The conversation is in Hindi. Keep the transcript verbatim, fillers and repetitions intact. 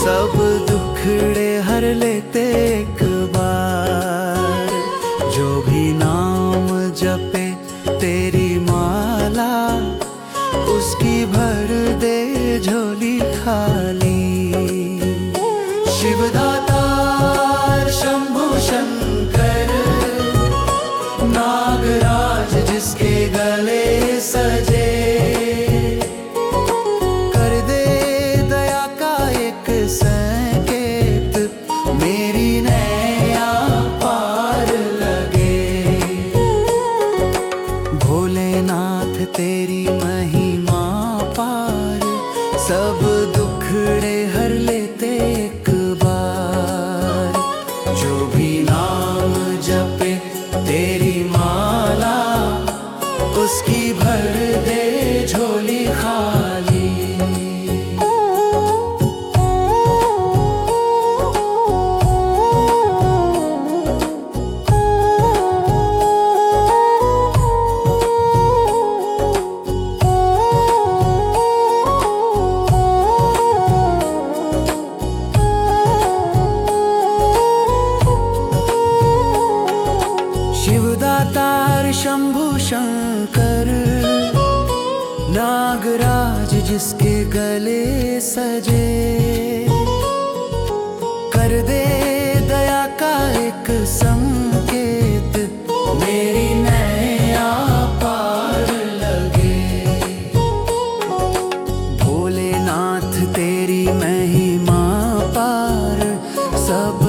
सब दुखड़े हर लेते एक बार। जो भी नाम जपे तेरी माला, उसकी भर दे झोली खाली। शिवदाता शंभु शंकर, नागराज जिसके गले सजे, कर दे दया का एक संकेत, मेरी नैया पार लगे। भोलेनाथ तेरी महिमा पार, सब दुखड़े हर लेते एक बार। जो भी नाम जपे तेरी माला, उसकी भर दे झोली खाली। शिवदातार शंभु शंकर, नागराज जिसके गले सजे, कर दे दया का एक संकेत, मेरी नैया पार लगे। भोलेनाथ तेरी महिमा पार, सब